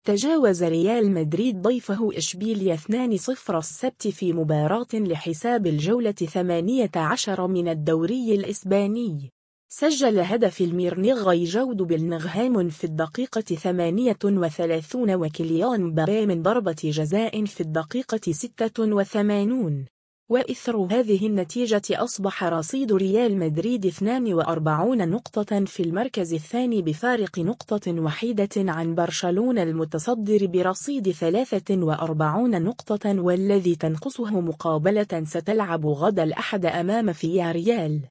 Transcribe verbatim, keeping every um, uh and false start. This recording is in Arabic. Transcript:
تجاوز ريال مدريد ضيفه إشبيليا اثنين صفر السبت في مباراة لحساب الجولة الثامنة عشر من الدوري الإسباني. سجل هدف الميرنيغي جود بلنغهام في الدقيقة ثمانية وثلاثين وكيليان مبابي من ضربة جزاء في الدقيقة ستة وثمانين. وإثر هذه النتيجة أصبح رصيد ريال مدريد اثنين وأربعين نقطة في المركز الثاني بفارق نقطة وحيدة عن برشلونة المتصدر برصيد ثلاثة وأربعين نقطة، والذي تنقصه مقابلة ستلعب غد الأحد أمام فياريال.